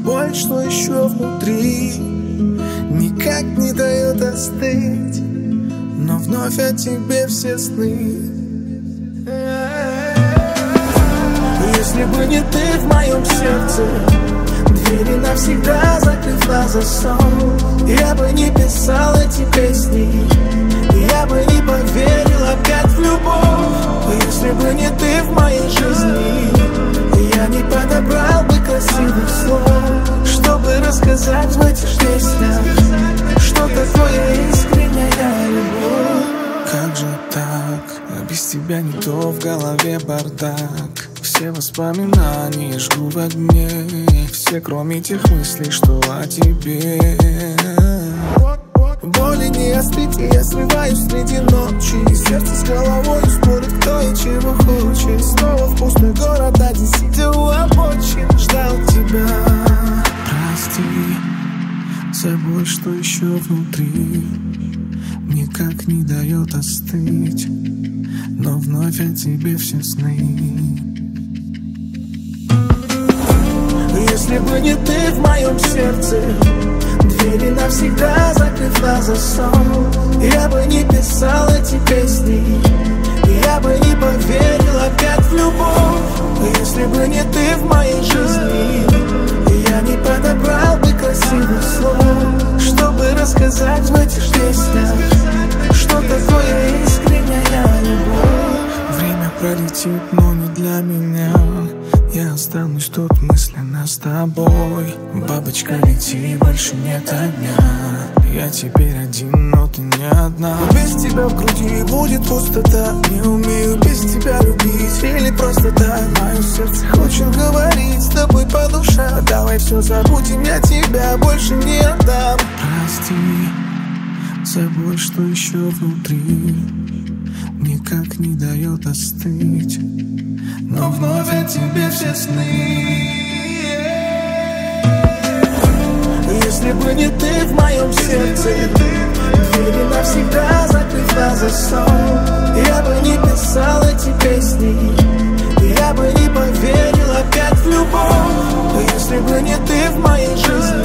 боль, что еще внутри, никак не дает остыть, но вновь о тебе все сны. Если бы не ты в моем сердце, двери навсегда закрыв на засов, я бы не писал эти песни, я бы не поверил опять в любовь. Если бы не ты в моей жизни, я не подобрал бы красивых слов, чтобы рассказать в этих песнях, что такое искренняя любовь. Как же так? Без тебя не то, в голове бардак. Все воспоминания жгу в огне, все кроме тех мыслей, что о тебе. Боли не остыть, и я срываюсь среди ночи, сердце с головой спорит, кто и чего хочет. Снова в пустой город, один сидя у обочин, ждал тебя. Прости за боль, что еще внутри, никак не дает остыть, но вновь о тебе все сны. Если бы не ты в моем сердце, двери навсегда закрыв на засов, я бы не писал эти песни, я бы не поверил опять в любовь. Если бы не ты в моей жизни, я не подобрал бы красивых слов, чтобы рассказать в этих песнях, что такое искренняя любовь. Время пролетит, но не для меня, я останусь тут мысленно с тобой. Бабочка, лети, больше нет огня, я теперь один, но ты не одна. Без тебя в груди будет пустота, не умею без тебя любить или просто так. Мое сердце хочет говорить с тобой по душам, давай все забудем, я тебя больше не отдам. Прости за боль, что еще внутри, никак не дает остыть, но вновь о тебе все сны. Если бы не ты в моем сердце, двери навсегда закрыв на засов, я бы не писал эти песни, я бы не поверил опять в любовь. Если бы не ты в моей жизни,